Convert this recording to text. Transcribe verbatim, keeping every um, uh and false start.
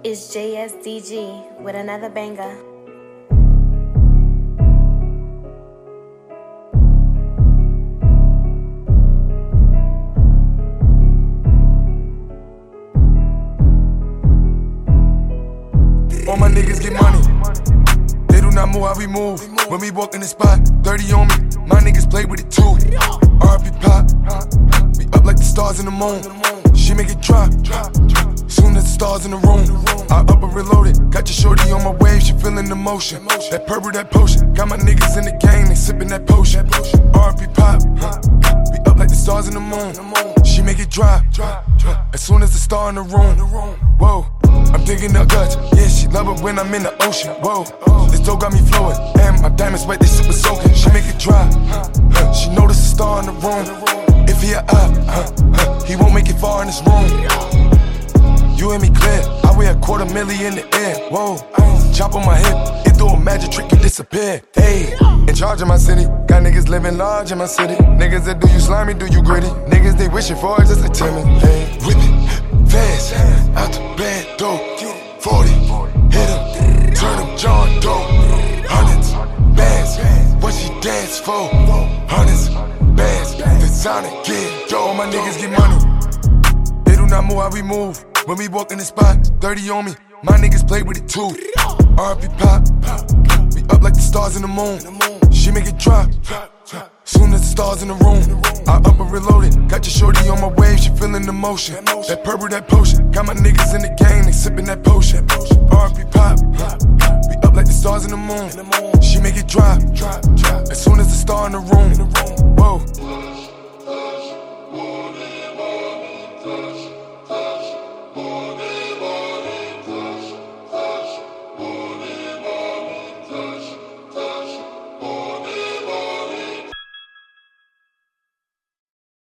It's J S D G with another banger. All my niggas get money. They do not move how we move. When we walk in the spot, thirty on me. My niggas play with it too. R P pop. We up like the stars in the moon. She make it drop. Soon as the stars in the room, I up and reloaded. Got your shorty on my wave, she feeling the motion. That purple, that potion. Got my niggas in the game, they sipping that potion. R P pop. We up like the stars in the moon. She make it drop. As soon as the star in the room. Whoa. I'm digging the guts, yeah, she love it when I'm in the ocean. Whoa, this dope got me flowing, and my diamonds wet, they super soaking. She make it dry, huh, she notice a star in the room. If he a up, huh, huh, he won't make it far in this room. You and me clear, I wear a quarter million in the air. Whoa, chop on my hip, it do a magic trick and disappear. Hey, in charge of my city, got niggas living large in my city. Niggas that do you slimy, do you gritty. Niggas they wishing for it just like Timmy. Hey, whip it, fast, out the bed, dope. forty, hit him, turn him, John Doe. Hundreds, bands, what she dance for? Hundreds, bands, the Sonic, get dough. My niggas get money. They do not move how we move. When we walk in the spot, thirty on me. My niggas play with it too. R P pop, we up like the stars in the moon. She make it drop. Soon as the stars in the room, I up and reloaded. Got your shorty on my wave, she feeling the motion. That purple, that potion. Got my niggas in the game, they sipping that potion. R P pop, we up like the stars in the moon. She make it drop. As soon as the star in the room. Whoa.